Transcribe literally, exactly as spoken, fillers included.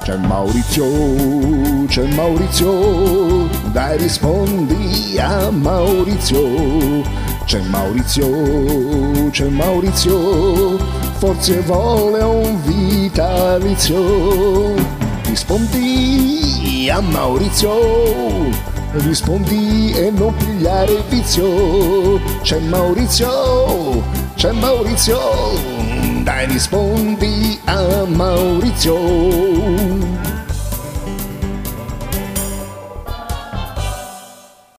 C'è Maurizio, c'è Maurizio, dai rispondi a Maurizio. C'è Maurizio, c'è Maurizio, forse vuole un vitalizio. Rispondi a Maurizio, rispondi e non pigliare il vizio. C'è Maurizio, c'è Maurizio, dai rispondi a Maurizio.